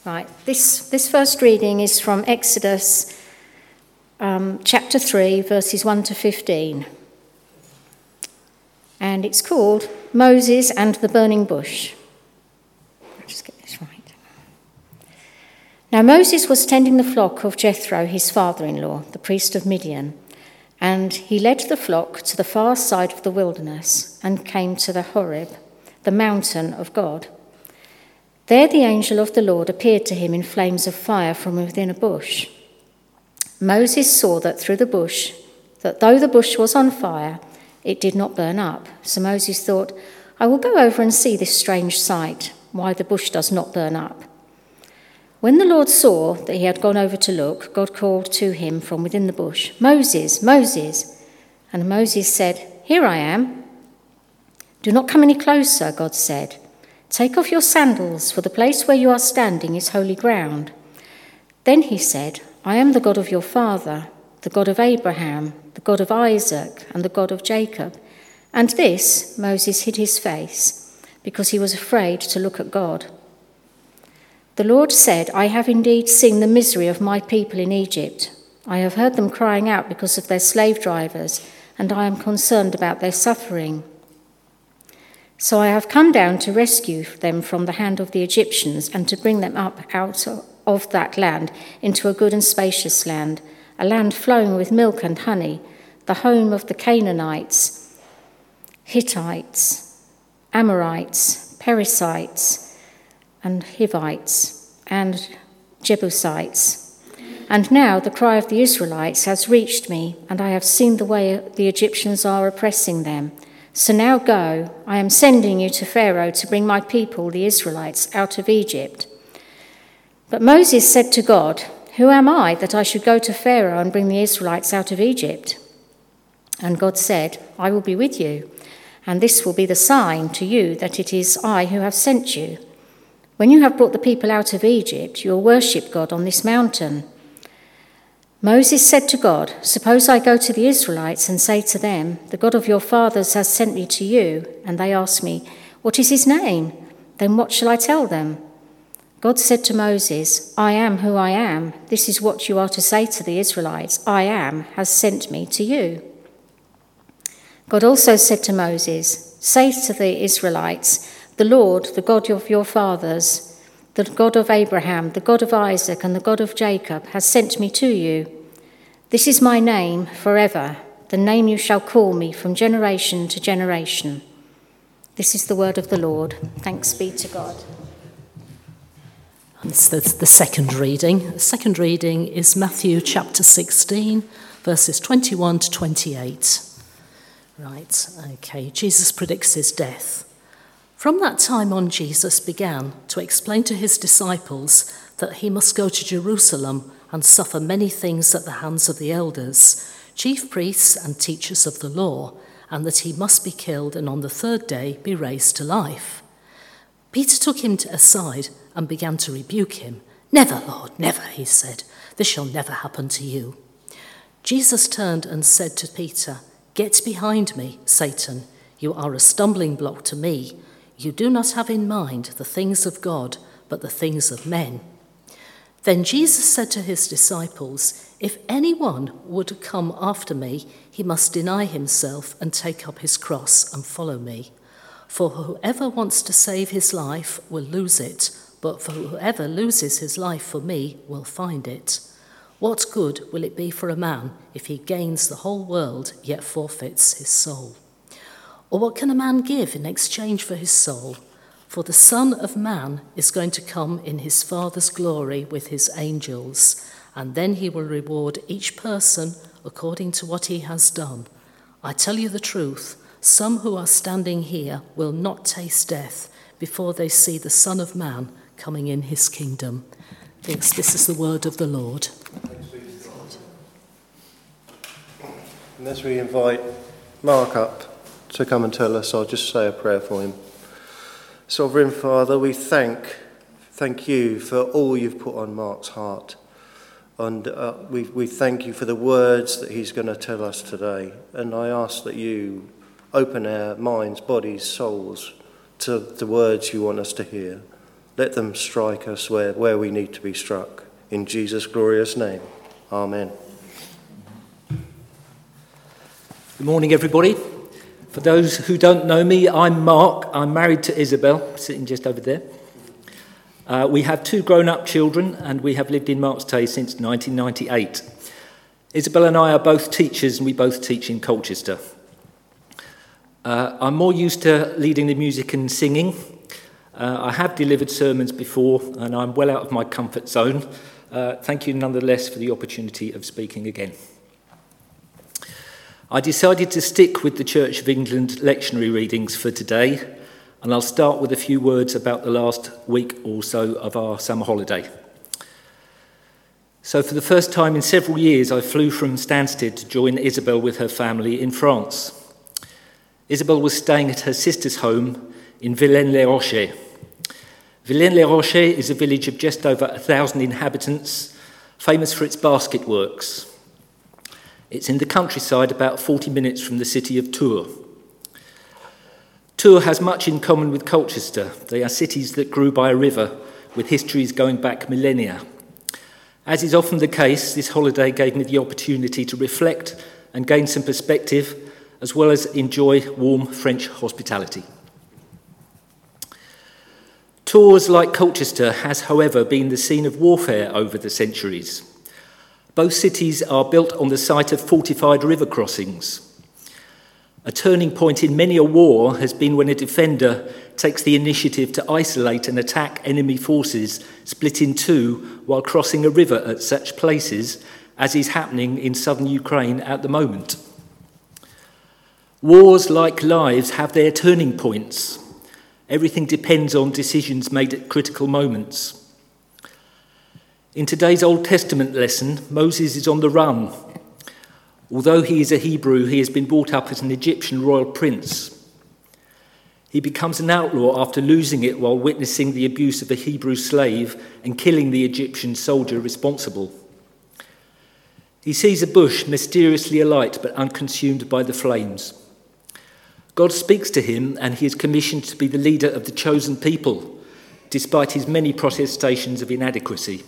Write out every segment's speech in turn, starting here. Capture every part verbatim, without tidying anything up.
Right, this, this first reading is from Exodus um, chapter three, verses one to fifteen. And it's called Moses and the Burning Bush. I'll just get this right. Now Moses was tending the flock of Jethro, his father-in-law, the priest of Midian, and he led the flock to the far side of the wilderness and came to the Horeb, the mountain of God. There the angel of the Lord appeared to him in flames of fire from within a bush. Moses saw that through the bush, that though the bush was on fire, it did not burn up. So Moses thought, I will go over and see this strange sight, why the bush does not burn up. When the Lord saw that he had gone over to look, God called to him from within the bush, Moses, Moses. And Moses said, Here I am. Do not come any closer, God said. Take off your sandals, for the place where you are standing is holy ground. Then he said, I am the God of your father, the God of Abraham, the God of Isaac, and the God of Jacob. And this, Moses hid his face, because he was afraid to look at God. The Lord said, I have indeed seen the misery of my people in Egypt. I have heard them crying out because of their slave drivers, and I am concerned about their suffering. So I have come down to rescue them from the hand of the Egyptians and to bring them up out of that land into a good and spacious land, a land flowing with milk and honey, the home of the Canaanites, Hittites, Amorites, Perizzites, and Hivites, and Jebusites. And now the cry of the Israelites has reached me, and I have seen the way the Egyptians are oppressing them. So now go, I am sending you to Pharaoh to bring my people, the Israelites, out of Egypt. But Moses said to God, Who am I that I should go to Pharaoh and bring the Israelites out of Egypt? And God said, I will be with you, and this will be the sign to you that it is I who have sent you. When you have brought the people out of Egypt, you will worship God on this mountain. Moses said to God, Suppose I go to the Israelites and say to them, The God of your fathers has sent me to you, and they ask me, What is his name? Then what shall I tell them? God said to Moses, I am who I am. This is what you are to say to the Israelites. I am has sent me to you. God also said to Moses, Say to the Israelites, The Lord, the God of your fathers, the God of Abraham, the God of Isaac, and the God of Jacob has sent me to you. This is my name forever, the name you shall call me from generation to generation. This is the word of the Lord. Thanks be to God. It's the, the second reading. The second reading is Matthew chapter sixteen, verses twenty-one to twenty-eight. Right, okay, Jesus predicts his death. From that time on, Jesus began to explain to his disciples that he must go to Jerusalem and suffer many things at the hands of the elders, chief priests and teachers of the law, and that he must be killed and on the third day be raised to life. Peter took him aside and began to rebuke him. Never, Lord, never, he said. This shall never happen to you. Jesus turned and said to Peter, Get behind me, Satan. You are a stumbling block to me. You do not have in mind the things of God, but the things of men. Then Jesus said to his disciples, If anyone would come after me, he must deny himself and take up his cross and follow me. For whoever wants to save his life will lose it, but for whoever loses his life for me will find it. What good will it be for a man if he gains the whole world yet forfeits his soul? Or what can a man give in exchange for his soul? For the Son of Man is going to come in his Father's glory with his angels, and then he will reward each person according to what he has done. I tell you the truth, some who are standing here will not taste death before they see the Son of Man coming in his kingdom. This, this is the word of the Lord. And as we invite Mark up to come and tell us, I'll just say a prayer for him. Sovereign Father, we thank thank you for all you've put on Mark's heart. And uh, we, we thank you for the words that he's going to tell us today. And I ask that you open our minds, bodies, souls to the words you want us to hear. Let them strike us where, where we need to be struck. In Jesus' glorious name, amen. Good morning, everybody. For those who don't know me, I'm Mark. I'm married to Isabel, sitting just over there. Uh, we have two grown-up children, and we have lived in Marks Tey since nineteen ninety-eight. Isabel and I are both teachers, and we both teach in Colchester. Uh, I'm more used to leading the music and singing. Uh, I have delivered sermons before, and I'm well out of my comfort zone. Uh, thank you nonetheless for the opportunity of speaking again. I decided to stick with the Church of England lectionary readings for today, and I'll start with a few words about the last week or so of our summer holiday. So for the first time in several years, I flew from Stansted to join Isabel with her family in France. Isabel was staying at her sister's home in Villaines-les-Rochers. Villaines-les-Rochers is a village of just over a thousand inhabitants, famous for its basket works. It's in the countryside, about forty minutes from the city of Tours. Tours has much in common with Colchester. They are cities that grew by a river, with histories going back millennia. As is often the case, this holiday gave me the opportunity to reflect and gain some perspective, as well as enjoy warm French hospitality. Tours, like Colchester, has, however, been the scene of warfare over the centuries. Both cities are built on the site of fortified river crossings. A turning point in many a war has been when a defender takes the initiative to isolate and attack enemy forces split in two while crossing a river at such places as is happening in southern Ukraine at the moment. Wars, like lives, have their turning points. Everything depends on decisions made at critical moments. In today's Old Testament lesson, Moses is on the run. Although he is a Hebrew, he has been brought up as an Egyptian royal prince. He becomes an outlaw after losing it while witnessing the abuse of a Hebrew slave and killing the Egyptian soldier responsible. He sees a bush mysteriously alight but unconsumed by the flames. God speaks to him, and he is commissioned to be the leader of the chosen people, despite his many protestations of inadequacy.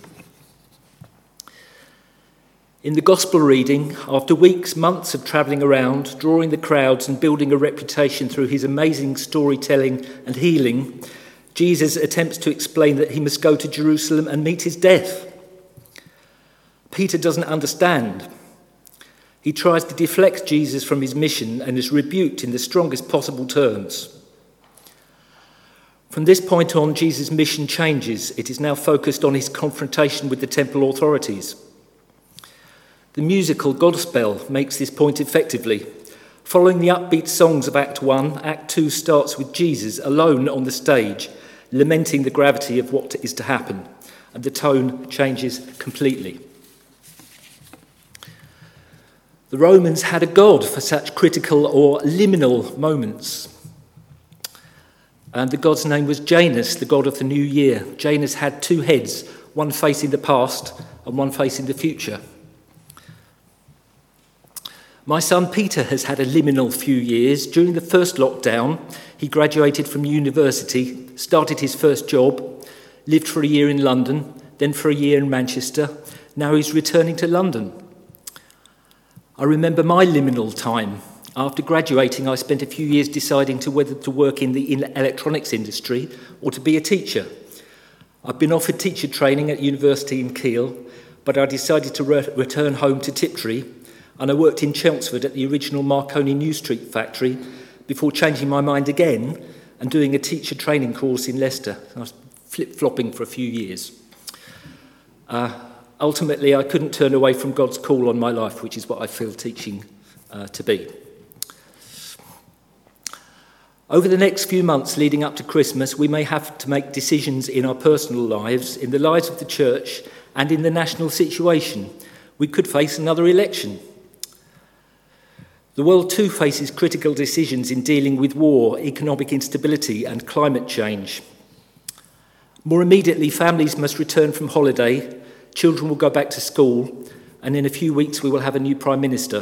In the Gospel reading, after weeks, months of travelling around, drawing the crowds and building a reputation through his amazing storytelling and healing, Jesus attempts to explain that he must go to Jerusalem and meet his death. Peter doesn't understand. He tries to deflect Jesus from his mission and is rebuked in the strongest possible terms. From this point on, Jesus' mission changes. It is now focused on his confrontation with the temple authorities. The musical Godspell makes this point effectively. Following the upbeat songs of Act One, Act Two starts with Jesus alone on the stage, lamenting the gravity of what is to happen, and the tone changes completely. The Romans had a god for such critical or liminal moments. And the god's name was Janus, the god of the new year. Janus had two heads, one facing the past and one facing the future. My son Peter has had a liminal few years. During the first lockdown, he graduated from university, started his first job, lived for a year in London, then for a year in Manchester. Now he's returning to London. I remember my liminal time. After graduating, I spent a few years deciding to whether to work in the electronics industry or to be a teacher. I've been offered teacher training at university in Kiel, but I decided to re- return home to Tiptree, and I worked in Chelmsford at the original Marconi New Street factory before changing my mind again and doing a teacher training course in Leicester. I was flip-flopping for a few years. Uh, Ultimately, I couldn't turn away from God's call on my life, which is what I feel teaching uh, to be. Over the next few months leading up to Christmas, we may have to make decisions in our personal lives, in the lives of the church, and in the national situation. We could face another election. The world too faces critical decisions in dealing with war, economic instability, and climate change. More immediately, families must return from holiday. Children will go back to school, and in a few weeks we will have a new Prime Minister.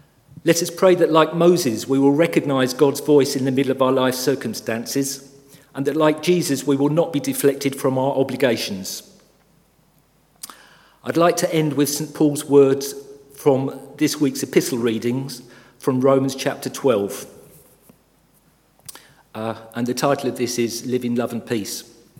Let us pray that, like Moses, we will recognise God's voice in the middle of our life circumstances, and that like Jesus we will not be deflected from our obligations. I'd like to end with St Paul's words from this week's epistle readings from Romans chapter twelve. Uh, and the title of this is Live in Love and Peace.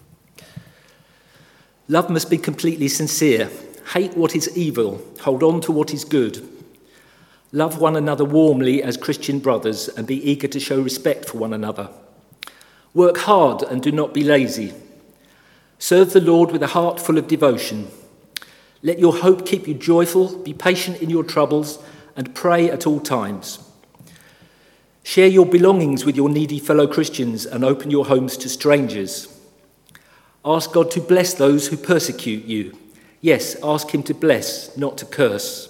Love must be completely sincere. Hate what is evil. Hold on to what is good. Love one another warmly as Christian brothers and be eager to show respect for one another. Work hard and do not be lazy. Serve the Lord with a heart full of devotion. Let your hope keep you joyful, be patient in your troubles, and pray at all times. Share your belongings with your needy fellow Christians and open your homes to strangers. Ask God to bless those who persecute you. Yes, ask him to bless, not to curse.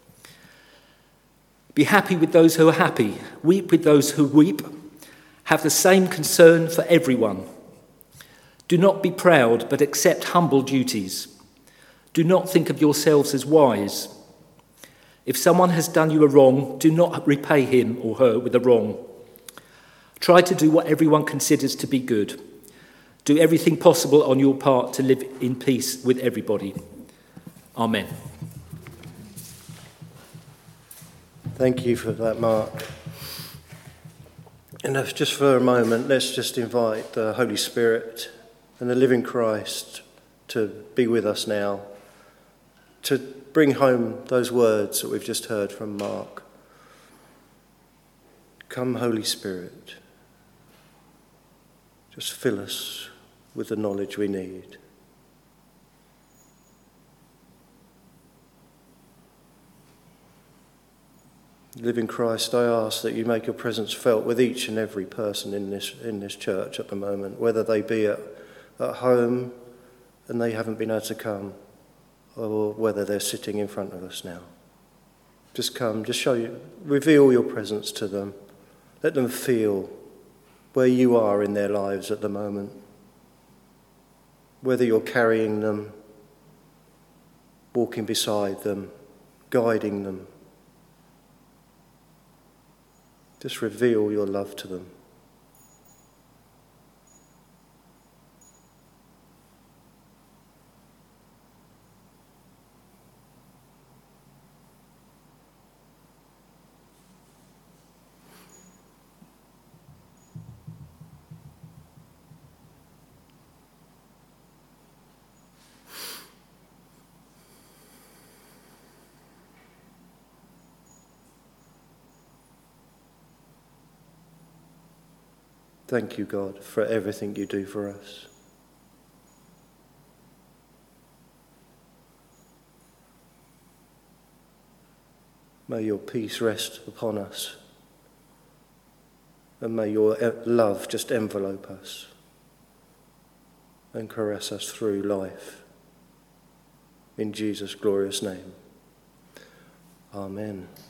Be happy with those who are happy. Weep with those who weep. Have the same concern for everyone. Do not be proud, but accept humble duties. Do not think of yourselves as wise. If someone has done you a wrong, do not repay him or her with a wrong. Try to do what everyone considers to be good. Do everything possible on your part to live in peace with everybody. Amen. Thank you for that, Mark. And if just for a moment, let's just invite the Holy Spirit and the living Christ to be with us now, to bring home those words that we've just heard from Mark. Come, Holy Spirit, just fill us with the knowledge we need. Living Christ, I ask that you make your presence felt with each and every person in this in this church at the moment, whether they be at, at home and they haven't been able to come, or whether they're sitting in front of us now. Just come, just show you, reveal your presence to them. Let them feel where you are in their lives at the moment. Whether you're carrying them, walking beside them, guiding them. Just reveal your love to them. Thank you, God, for everything you do for us. May your peace rest upon us, and may your love just envelope us and caress us through life. In Jesus' glorious name. Amen.